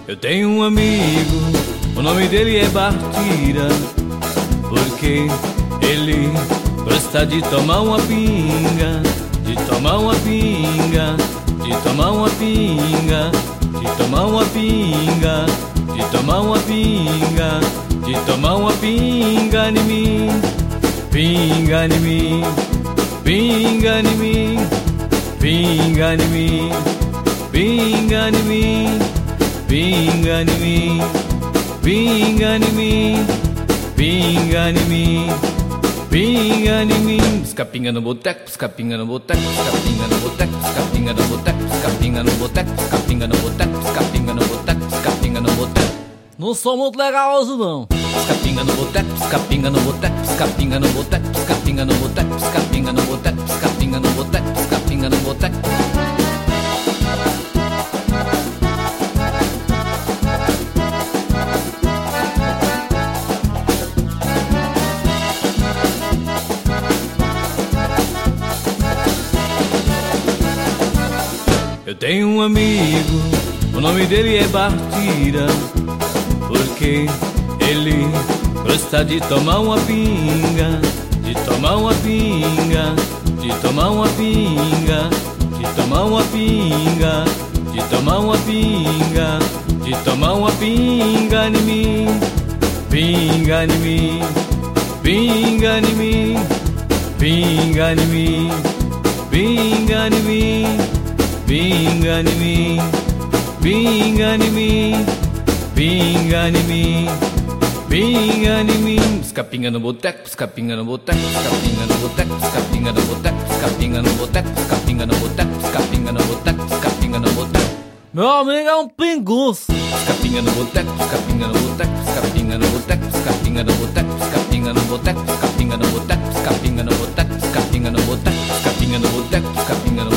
Eu tenho um amigo, o nome dele é Bartira, porque ele gosta de tomar uma pinga, de tomar uma pinga, de tomar uma pinga, de tomar uma pinga, de tomar uma pinga, de tomar uma pinga em mim, pinga em mim, pinga em mim, pinga em mim, pinga em mim, pinga em mim, pinga em mim, pinga em mim, pinga em mim. Pisca pinga no boteco, pisca pinga no boteco, pisca pinga no boteco, pisca pinga no boteco, pisca pinga no boteco, pisca pinga no boteco, pisca pinga no boteco, pisca pinga no boteco. Não sou muito legal hoje não. Pisca pinga no boteco, pisca pinga no boteco, pisca pinga no boteco, pisca pinga no boteco, pisca pinga no boteco, pisca pinga no boteco, pisca pinga no boteco. Eu tenho um amigo, o nome dele é Bartira, porque ele gosta de tomar uma pinga, de tomar uma pinga, de tomar uma pinga, de tomar uma pinga, de tomar uma pinga, de tomar uma pinga em mim, pinga em mim, pinga em mim, pinga em mim, pinga em mim, pinga em mim, pinga em mim, pinga em mim, pinga em mim. Pisca pinga no boteco, pisca pinga no boteco, pisca pinga no boteco, pisca pinga no boteco, pisca pinga no boteco, pisca pinga no boteco, pisca pinga no boteco, pisca pinga no boteco. Meu amigo é um pinguço. Pisca pinga no boteco, pisca pinga no boteco, pisca pinga no boteco, pisca pinga no boteco, pisca pinga no boteco, pisca pinga no boteco, pisca pinga no boteco, pisca pinga no boteco, pisca pinga no boteco, pisca pinga no